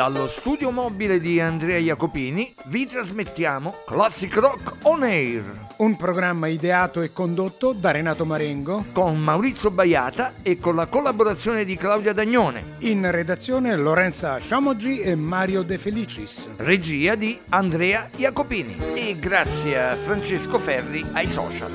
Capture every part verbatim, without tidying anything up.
Dallo studio mobile di Andrea Jacopini vi trasmettiamo Classic Rock On Air, un programma ideato e condotto da Renato Marengo con Maurizio Baiata e con la collaborazione di Claudia Dagnone. In redazione Lorenza Sciamogi e Mario De Felicis. Regia di Andrea Jacopini. E grazie a Francesco Ferri ai social.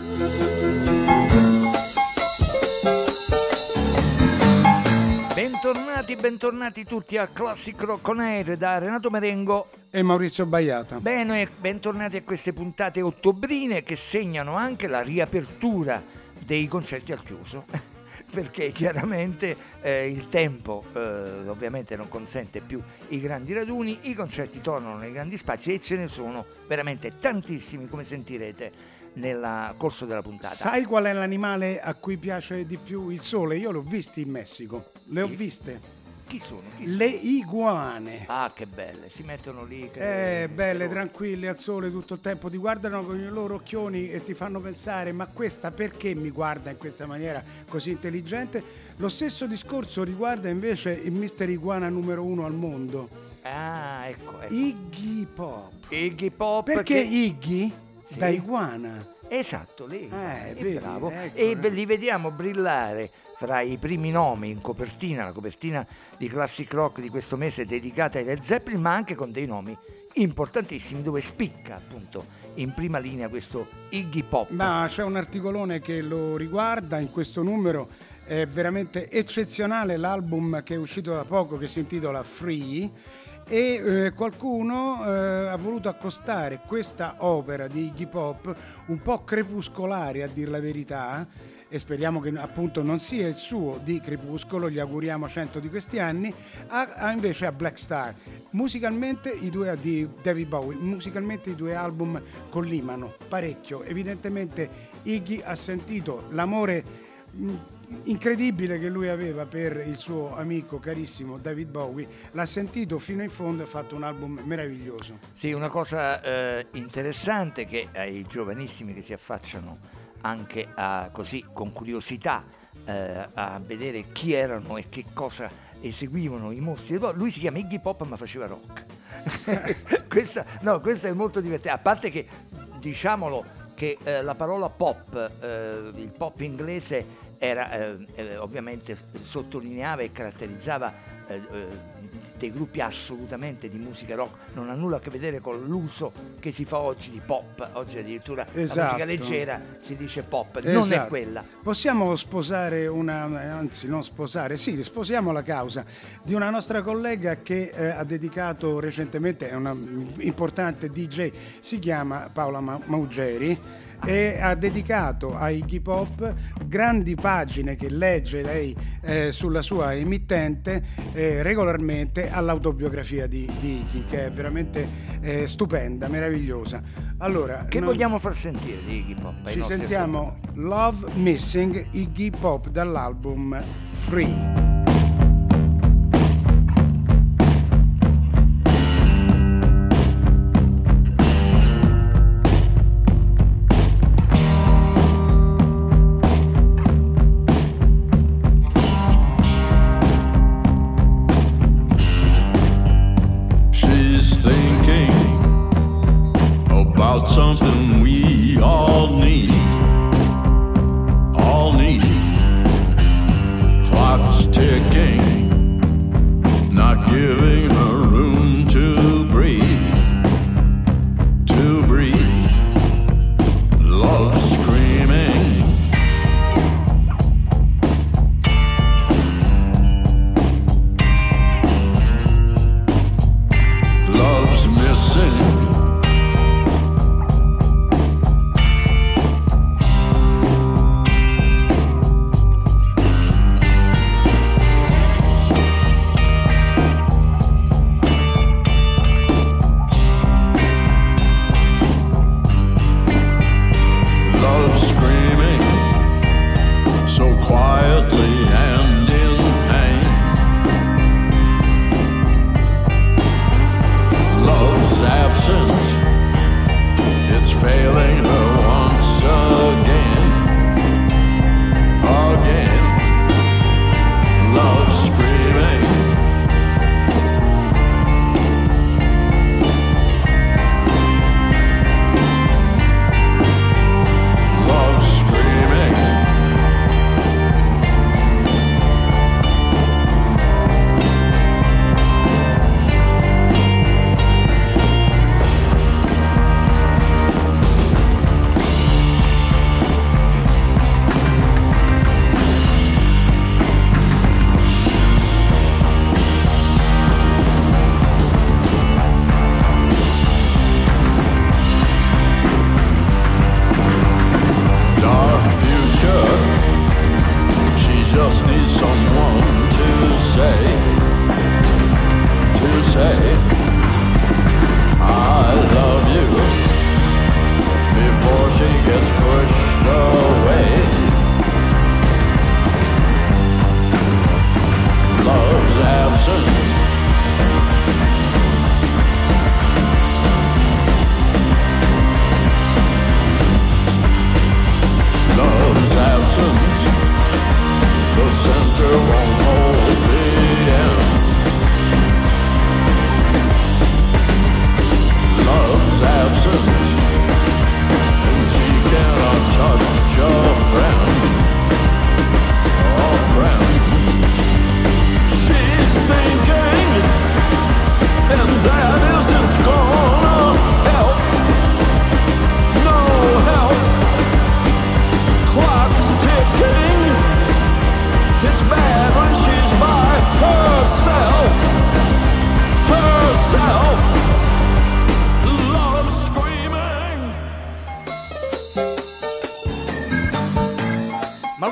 Bentornati, bentornati tutti a Classic Rock On Air da Renato Marengo e Maurizio Baiata. Bene, bentornati a queste puntate ottobrine che segnano anche la riapertura dei concerti al chiuso, perché chiaramente eh, il tempo eh, ovviamente non consente più i grandi raduni, i concerti tornano nei grandi spazi e ce ne sono veramente tantissimi, come sentirete nel corso della puntata. Sai qual è l'animale a cui piace di più il sole? Io l'ho visto in Messico, le ho viste. Chi sono? Chi sono? Le iguane. Ah, che belle, si mettono lì. Che... Eh, belle, tranquille, al sole tutto il tempo, ti guardano con i loro occhioni e ti fanno pensare, ma questa perché mi guarda in questa maniera così intelligente? Lo stesso discorso riguarda invece il mister Iguana numero uno al mondo. Ah, ecco, ecco. Iggy Pop. Iggy Pop. Perché che... Iggy? Sì. Da iguana. Esatto, lì. Eh, è vedi, bravo. ecco, e eh. li vediamo brillare fra i primi nomi in copertina, la copertina di Classic Rock di questo mese dedicata ai Led Zeppelin, ma anche con dei nomi importantissimi dove spicca appunto in prima linea questo Iggy Pop. Ma c'è un articolone che lo riguarda in questo numero, è veramente eccezionale l'album che è uscito da poco che si intitola Free. E eh, qualcuno eh, ha voluto accostare questa opera di Iggy Pop un po' crepuscolare, a dir la verità, e speriamo che appunto non sia il suo di Crepuscolo, gli auguriamo cento di questi anni, a, a invece a Black Star. Musicalmente i due di David Bowie, musicalmente i due album collimano parecchio. Evidentemente Iggy ha sentito l'amore mh, incredibile che lui aveva per il suo amico carissimo David Bowie, l'ha sentito fino in fondo e ha fatto un album meraviglioso. Sì, una cosa eh, interessante che ai giovanissimi che si affacciano anche a, così con curiosità eh, a vedere chi erano e che cosa eseguivano i mostri, lui si chiama Iggy Pop ma faceva rock. questa, no, questo è molto divertente, a parte che diciamolo che eh, la parola pop, eh, il pop inglese era eh, eh, ovviamente sottolineava e caratterizzava eh, eh, dei gruppi assolutamente di musica rock, non ha nulla a che vedere con l'uso che si fa oggi di pop. Oggi addirittura esatto. La musica leggera si dice pop, esatto. Non è quella. Possiamo sposare una, anzi non sposare, sì, sposiamo la causa di una nostra collega che eh, ha dedicato recentemente, è una importante D J, si chiama Paola Maugeri, e ha dedicato a Iggy Pop grandi pagine che legge lei eh, sulla sua emittente eh, regolarmente all'autobiografia di, di Iggy, che è veramente eh, stupenda, meravigliosa. Allora, che noi vogliamo far sentire di Iggy Pop? Ci sentiamo Love Missing, Iggy Pop, dall'album Free. Something we all need, all need. Clock's ticking, not giving her room to breathe, to breathe. Love's screaming, love's missing.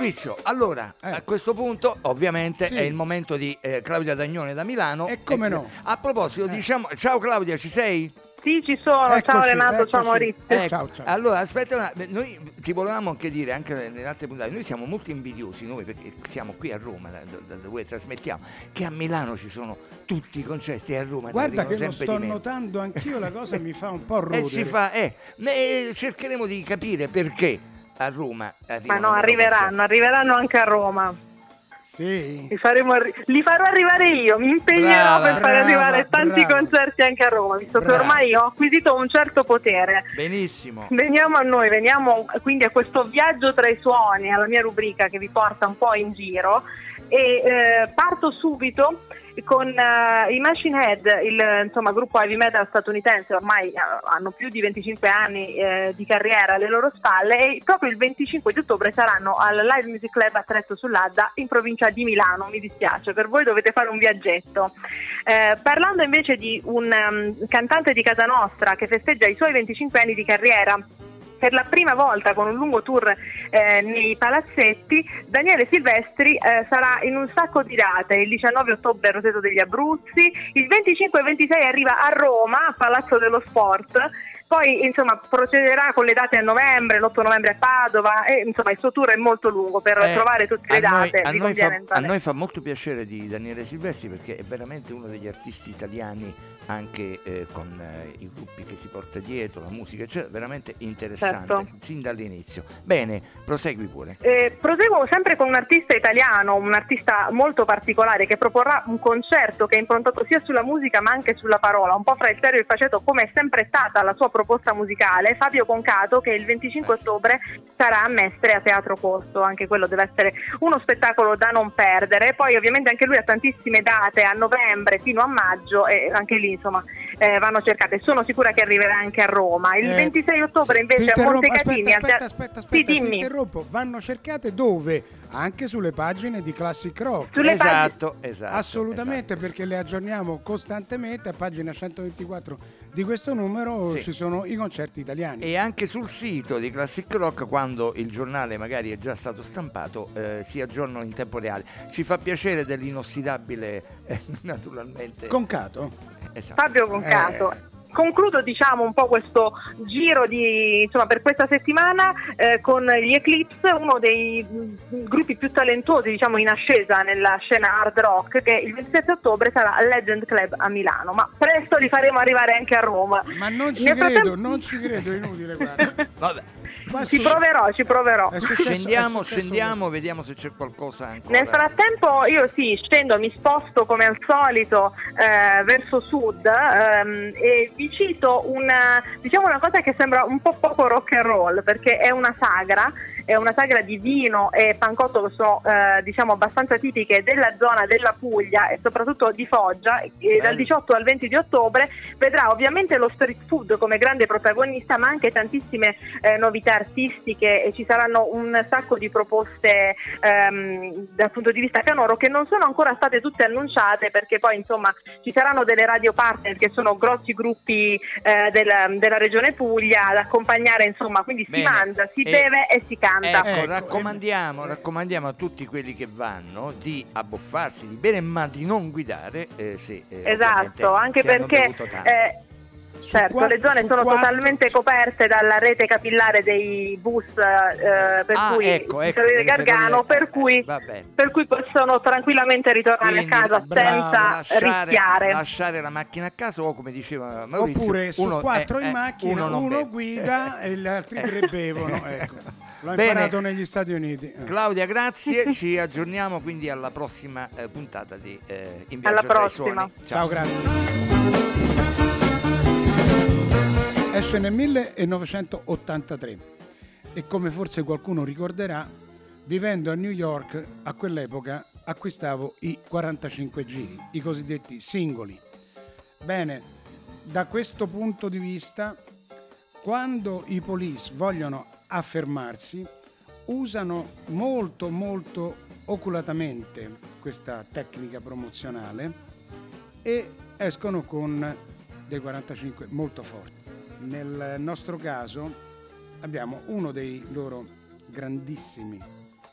Maurizio, allora Eh. a questo punto ovviamente Sì. è il momento di eh, Claudia Dagnone da Milano. E come Eh, no. A proposito, Eh. diciamo, ciao Claudia, ci sei? Sì, ci sono. Eccoci, ciao Renato, ciao eccoci. Maurizio. Eh, ciao, ciao. Allora, aspetta, una- noi ti volevamo anche dire, anche nelle altre puntate, noi siamo molto invidiosi, noi perché siamo qui a Roma, da, da- da dove trasmettiamo, che a Milano ci sono tutti i concerti, e a Roma ne Guarda arrivano che lo sempre sto di meno. notando anch'io, la cosa mi fa un po' rodere. E ci fa, eh, ne- cercheremo di capire perché a Roma Ma arrivano no, meno arriveranno, concerti. arriveranno anche a Roma. Sì. Li, faremo arri- li farò arrivare io, mi impegnerò Brava, per far brava, arrivare tanti brava. concerti anche a Roma, visto che Brava. ormai ho acquisito un certo potere. Benissimo. Veniamo a noi, veniamo quindi a questo viaggio tra i suoni, alla mia rubrica che vi porta un po' in giro e eh, parto subito con uh, i Machine Head, il insomma, gruppo heavy metal statunitense, ormai uh, hanno più di venticinque anni eh, di carriera alle loro spalle e proprio il venticinque di ottobre saranno al Live Music Club a Trezzo sull'Adda in provincia di Milano. Mi dispiace, per voi dovete fare un viaggetto. Eh, parlando invece di un um, cantante di casa nostra che festeggia i suoi venticinque anni di carriera per la prima volta con un lungo tour eh, nei palazzetti, Daniele Silvestri eh, sarà in un sacco di date, il diciannove ottobre a Roseto degli Abruzzi, il venticinque e ventisei arriva a Roma, a Palazzo dello Sport, poi insomma procederà con le date a novembre, l'otto novembre a Padova e insomma il suo tour è molto lungo, per Eh, trovare tutte le a noi- date a vi noi, conviene fa, a entrare. noi fa molto piacere di Daniele Silvestri perché è veramente uno degli artisti italiani anche eh, con eh, i gruppi che si porta dietro, la musica, eccetera, veramente interessante Certo. sin dall'inizio. Bene, prosegui pure. Eh, proseguo sempre con un artista italiano, un artista molto particolare che proporrà un concerto che è improntato sia sulla musica ma anche sulla parola, un po' fra il serio e il faceto come è sempre stata la sua proposta musicale, Fabio Concato, che il venticinque ottobre sarà a Mestre a Teatro Corso, anche quello deve essere uno spettacolo da non perdere, poi ovviamente anche lui ha tantissime date a novembre fino a maggio e anche lì insomma eh, vanno cercate, sono sicura che arriverà anche a Roma. Il Eh, ventisei ottobre Ti invece a interrompo- Montecatini aspetta, al te- aspetta, aspetta, Sì, aspetta, ti dimmi. interrompo. Vanno cercate dove? Anche sulle pagine di Classic Rock. Sulle esatto, esatto. Assolutamente, esatto. perché le aggiorniamo costantemente. A pagina centoventiquattro di questo numero Sì. ci sono i concerti italiani. E anche sul sito di Classic Rock, quando il giornale magari è già stato stampato, eh, si aggiornano in tempo reale. Ci fa piacere dell'inossidabile, eh, naturalmente. Concato? Esatto. Fabio Concato. Eh. Concludo diciamo un po' questo giro di, insomma, per questa settimana eh, con gli Eclipse, uno dei mh, gruppi più talentuosi diciamo in ascesa nella scena hard rock, che il ventisette ottobre sarà al Legend Club a Milano, ma presto li faremo arrivare anche a Roma. Ma non ci Nel credo, frattempo- non ci credo, è inutile, guarda. Vabbè. Qua Ci su- proverò, ci proverò. è successo- Scendiamo, è successo- scendiamo, vediamo se c'è qualcosa ancora. Nel frattempo io sì, scendo, mi sposto come al solito eh, verso sud ehm, e vi cito una, diciamo una cosa che sembra un po' poco rock and roll, perché è una sagra, è una sagra di vino e pancotto che sono eh, diciamo abbastanza tipiche della zona della Puglia e soprattutto di Foggia, e dal Bello. diciotto al venti di ottobre vedrà ovviamente lo street food come grande protagonista, ma anche tantissime eh, novità artistiche e ci saranno un sacco di proposte ehm, dal punto di vista canoro che non sono ancora state tutte annunciate, perché poi insomma ci saranno delle radio partner che sono grossi gruppi eh, della, della regione Puglia ad accompagnare, insomma, quindi Bene. si mangia, si E- beve e si canta. Ecco, Ecco, raccomandiamo, raccomandiamo a tutti quelli che vanno di abboffarsi di bere, ma di non guidare eh, se, eh, ovviamente Esatto, anche se hanno perché bevuto tanto. eh, Su certo, qua- le zone su sono quattro- totalmente coperte dalla rete capillare dei bus, eh, per Ah, cui ecco, di ecco, Ferrovie delle Gargano, ferrovie- per cui, eh, va bene. per cui possono tranquillamente ritornare Quindi, a casa bravo, senza lasciare, rischiare. lasciare la macchina a casa o, come diceva Maurizio, Oppure su uno- quattro eh, in eh, macchina, uno, uno, non beve. guida e gli altri tre bevono. Ecco. L'ho Bene. imparato negli Stati Uniti. Eh. Claudia, grazie. Ci aggiorniamo quindi alla prossima eh, puntata di eh, In Viaggio Alla tra i prossima. Suoni. Ciao, grazie. Esce nel millenovecentottantatré e, come forse qualcuno ricorderà, vivendo a New York a quell'epoca acquistavo i quarantacinque giri, i cosiddetti singoli. Bene, da questo punto di vista, quando i Police vogliono affermarsi, usano molto molto oculatamente questa tecnica promozionale e escono con dei quarantacinque molto forti. Nel nostro caso abbiamo uno dei loro grandissimi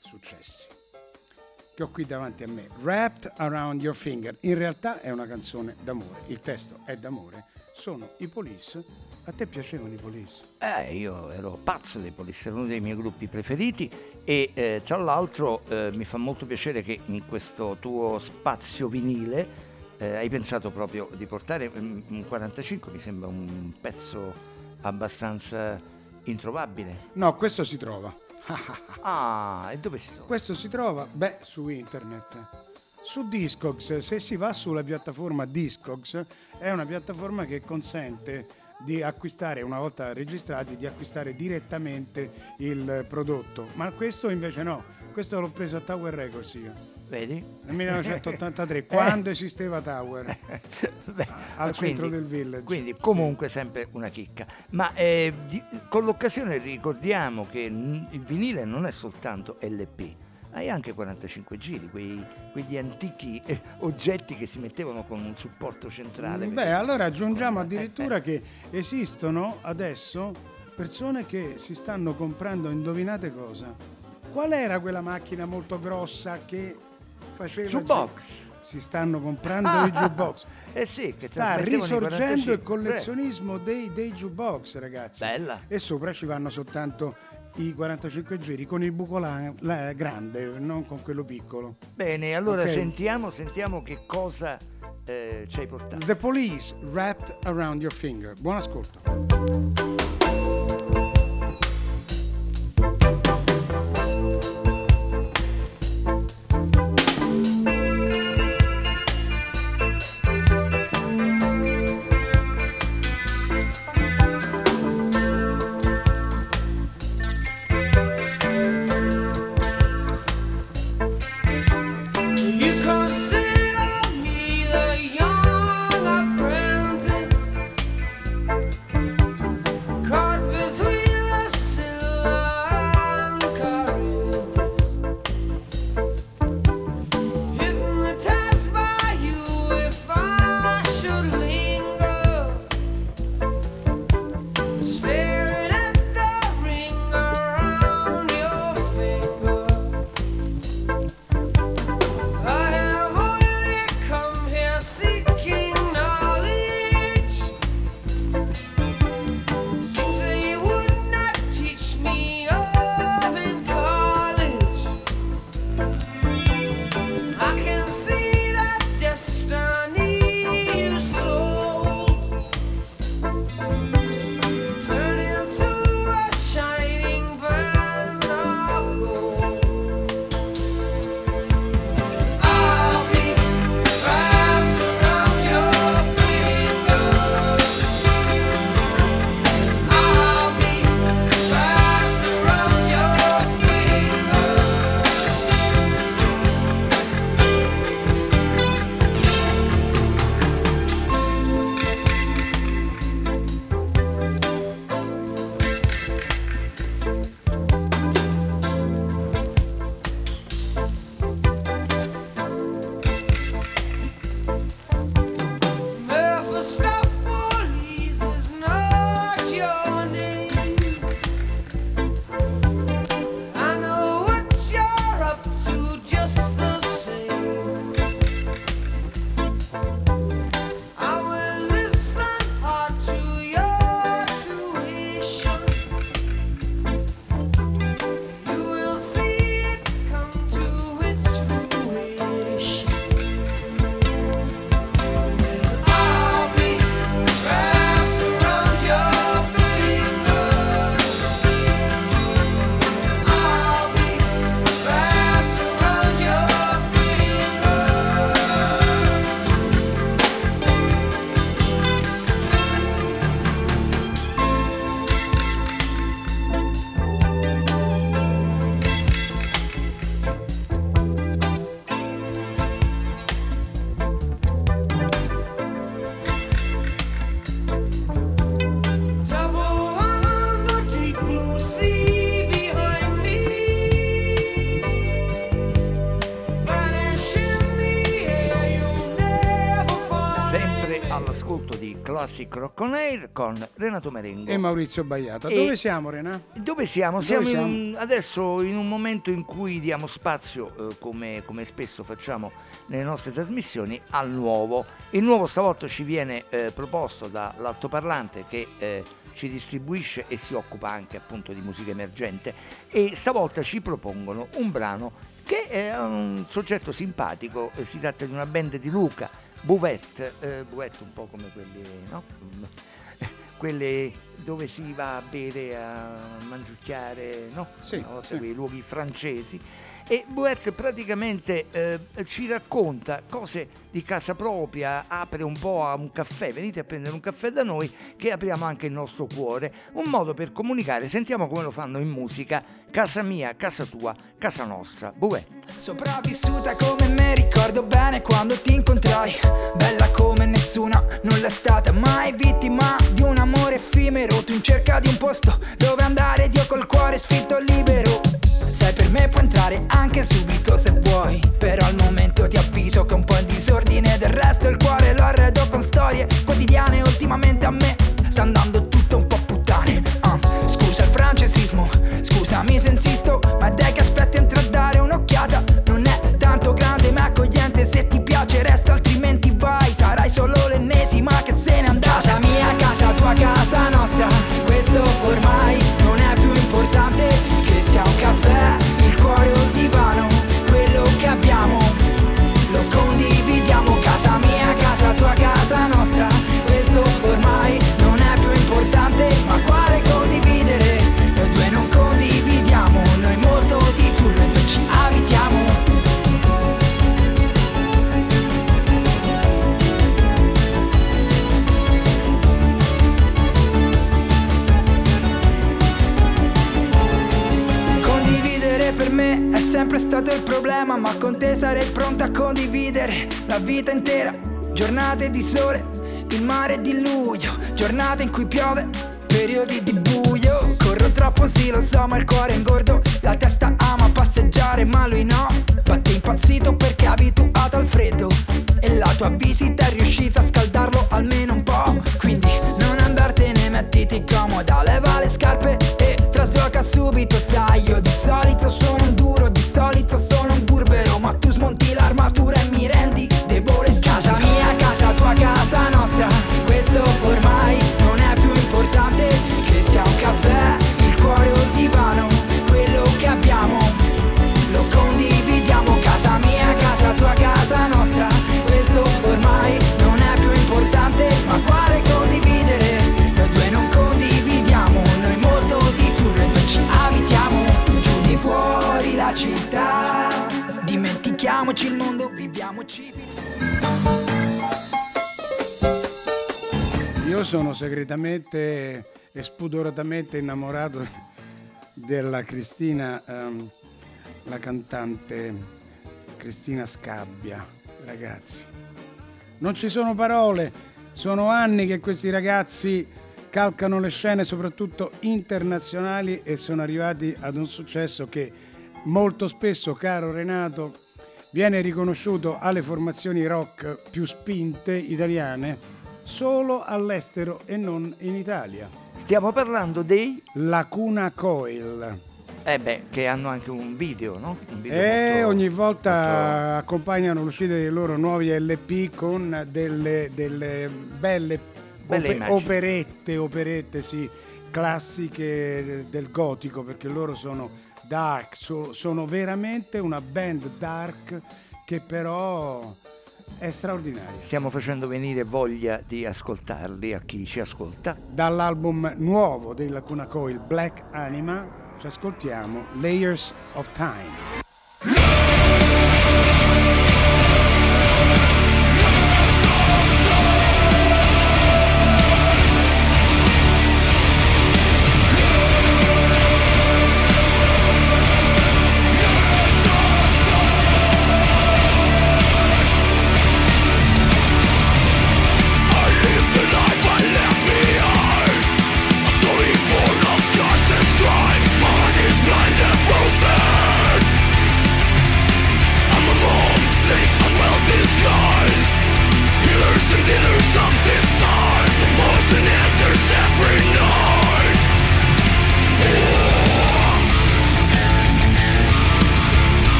successi, che ho qui davanti a me. Wrapped Around Your Finger. In realtà è una canzone d'amore, il testo è d'amore, sono i Police. A te piacevano i Police? Eh, io ero pazzo dei Police, era uno dei miei gruppi preferiti e eh, tra l'altro eh, mi fa molto piacere che in questo tuo spazio vinile eh, hai pensato proprio di portare um, un quarantacinque, mi sembra un pezzo abbastanza introvabile. No, questo si trova. Ah, e dove si trova? Questo si trova, beh, su internet. Su Discogs, se si va sulla piattaforma Discogs, è una piattaforma che consente di acquistare, una volta registrati, di acquistare direttamente il prodotto. Ma questo invece no, questo l'ho preso a Tower Records io. Vedi? Nel millenovecentottantatré, quando esisteva Tower. Beh, al centro quindi, del Village. Quindi comunque sì. Sempre una chicca. Ma eh, di, con l'occasione ricordiamo che n- il vinile non è soltanto L P, hai anche quarantacinque giri, quei, quegli antichi eh, oggetti che si mettevano con un supporto centrale. Beh, perché... allora aggiungiamo addirittura eh, eh. che esistono adesso persone che si stanno comprando, indovinate cosa? Qual era quella macchina molto grossa che faceva... Jukebox. Si stanno comprando ah, i jukebox. Eh sì, che sta risorgendo il collezionismo dei, dei jukebox, ragazzi. Bella. E sopra ci vanno soltanto i quarantacinque giri con il buco la, la, grande, non con quello piccolo. Bene, allora okay. sentiamo, sentiamo che cosa eh, ci hai portato. The Police, Wrapped Around Your Finger. Buon ascolto. Classic Rock on Air con Renato Marengo e Maurizio Baiata. E dove siamo, Renato? Dove siamo? Dove siamo, siamo? In, adesso in un momento in cui diamo spazio, eh, come, come spesso facciamo nelle nostre trasmissioni, al nuovo. Il nuovo stavolta ci viene eh, proposto dall'altoparlante che eh, ci distribuisce e si occupa anche appunto di musica emergente, e stavolta ci propongono un brano che è un soggetto simpatico. Si tratta di una band di Luca, Buvette, eh, Buvette un po' come quelli, no? Quelle dove si va a bere, a mangiucchiare, no? Sì, Una volta sì. quei luoghi francesi. E Buvette praticamente eh, ci racconta cose di casa propria, apre un po' a un caffè, venite a prendere un caffè da noi che apriamo anche il nostro cuore, un modo per comunicare. Sentiamo come lo fanno in musica. Casa mia, casa tua, casa nostra, Buvette. Sopravvissuta come me, ricordo bene quando ti incontrai, bella come nessuna, non l'è stata mai, vittima di un amore effimero, tu in cerca di un posto dove andare, ed io col cuore sfitto libero. Sai, per me puoi entrare anche subito se vuoi, però al momento ti avviso che un po' in disordine, del resto il cuore lo arredo con storie quotidiane. Ultimamente a me sta andando tutto un po' puttane. uh, Scusa il francesismo, scusami se insisto, ma dai che aspetti, entra a dare un'occhiata. Non è tanto grande ma accogliente, se ti piace resta, altrimenti vai, sarai solo l'ennesima che se ne andrà. Casa mia, casa tua, casa nostra, questo ormai non è più importante, che sia un caffè, il cuore o il divano, quello che abbiamo lo condividiamo. Casa mia, casa tua, casa nostra, questo ormai non è più importante, ma quale condividere? Noi due non condividiamo, noi molto di più, noi due ci abitiamo. Per me è sempre stato il problema, ma con te sarei pronta a condividere la vita intera. Giornate di sole, il mare di luglio, giornate in cui piove, periodi di buio. Corro troppo sì lo so, ma il cuore è ingordo, la testa ama passeggiare ma lui no. Batte impazzito perché è abituato al freddo, e la tua visita è riuscita a scaldarlo almeno un po'. Quindi non andartene, mettiti comoda, leva le scarpe e trasloca subito. Sai, io di solito sono un duro, di solito sono un burbero, ma tu smonti l'armatura e mi rendi debole. Casa mia, casa tua, casa nostra, questo ormai non è più importante, che sia un caffè, il cuore o il divano, quello che abbiamo lo condividiamo. Casa mia, casa tua, casa nostra, questo ormai non è più importante, ma quale condividere? Noi due non condividiamo, noi molto di più, noi due ci abitiamo. Giù di fuori la città, dimentichiamoci il mondo, viviamoci felici. Io sono segretamente e spudoratamente innamorato della Cristina, ehm, la cantante Cristina Scabbia, ragazzi. Non ci sono parole, sono anni che questi ragazzi calcano le scene soprattutto internazionali e sono arrivati ad un successo che molto spesso, caro Renato, viene riconosciuto alle formazioni rock più spinte italiane solo all'estero e non in Italia. Stiamo parlando dei Lacuna Coil. Eh beh, che hanno anche un video, no? Un video E molto, ogni volta molto... accompagnano l'uscita dei loro nuovi L P con delle, delle belle, Belle ope- immagini. operette, operette sì, classiche del gotico, perché loro sono dark, so- sono veramente una band dark che però è straordinaria. Stiamo facendo venire voglia di ascoltarli a chi ci ascolta. Dall'album nuovo dei Lacuna Coil, Black Anima, ci ascoltiamo Layers of Time. Stripes, my heart is blind and frozen.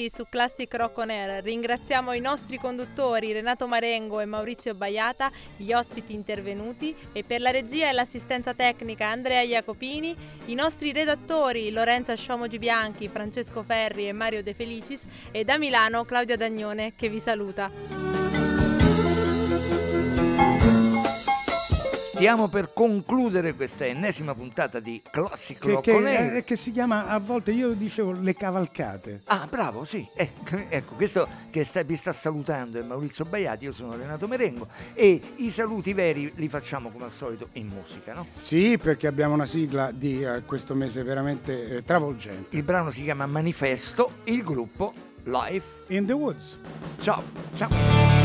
qui su Classic Rock On Air. Ringraziamo i nostri conduttori Renato Marengo e Maurizio Baiata, gli ospiti intervenuti, e per la regia e l'assistenza tecnica Andrea Jacopini, i nostri redattori Lorenza Sciomogi Bianchi, Francesco Ferri e Mario De Felicis, e da Milano Claudia Dagnone che vi saluta. Stiamo per concludere questa ennesima puntata di Classic Che, Rock On Air. che, che si chiama, a volte io dicevo, le cavalcate. Ah, bravo, sì. Ecco, ecco questo che sta, vi sta salutando è Maurizio Baiati, io sono Renato Merengo, e i saluti veri li facciamo come al solito in musica, no? Sì, perché abbiamo una sigla di uh, questo mese veramente eh, travolgente. Il brano si chiama Manifesto, il gruppo Life In the Woods. Ciao. Ciao.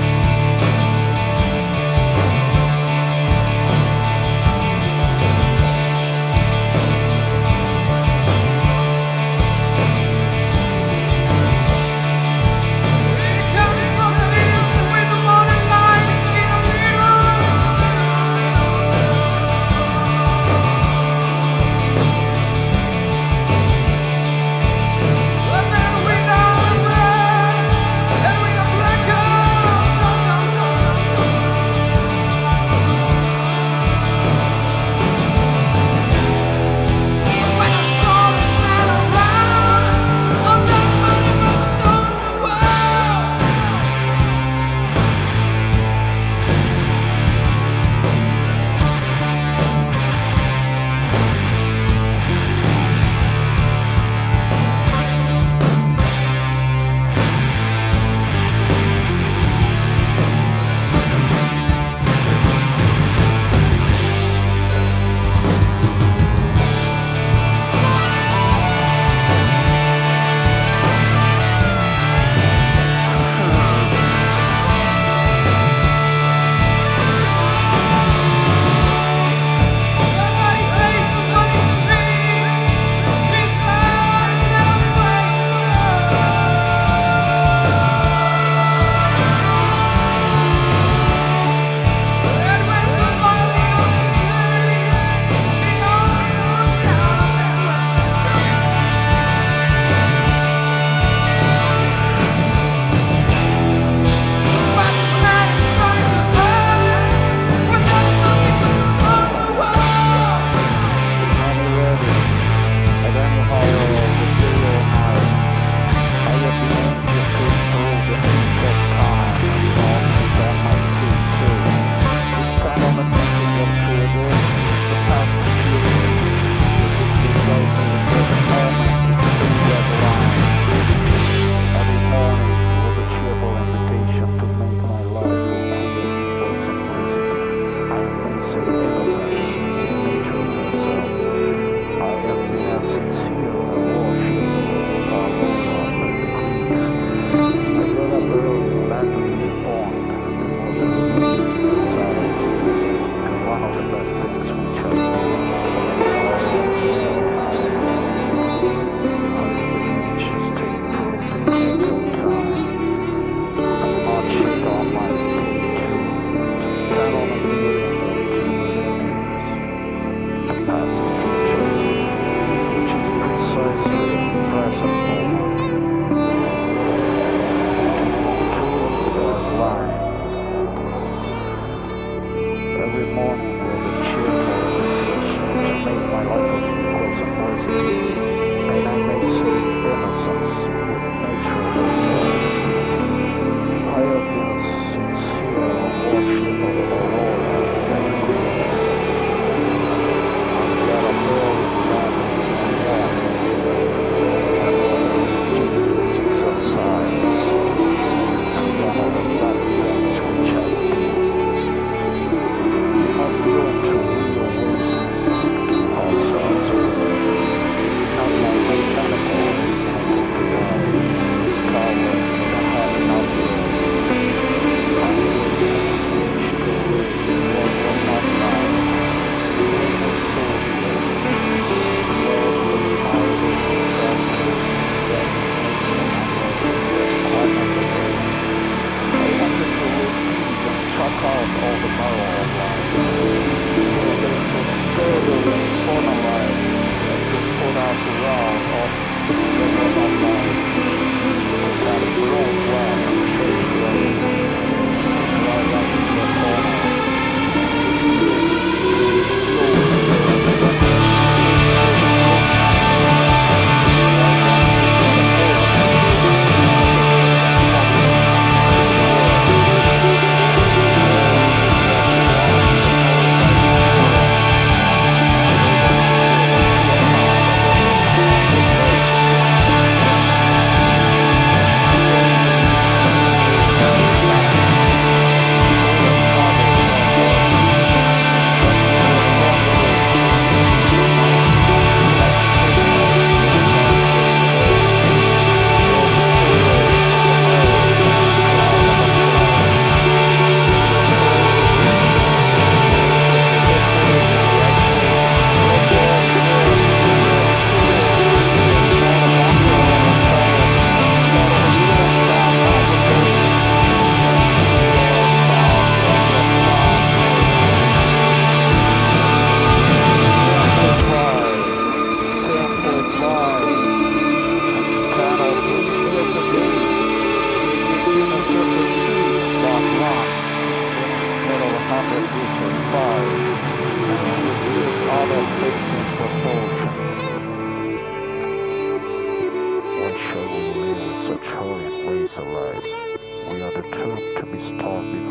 Pulled out the wall, or they were not lying. Why shall we live such horrid ways alive? We are determined to be starving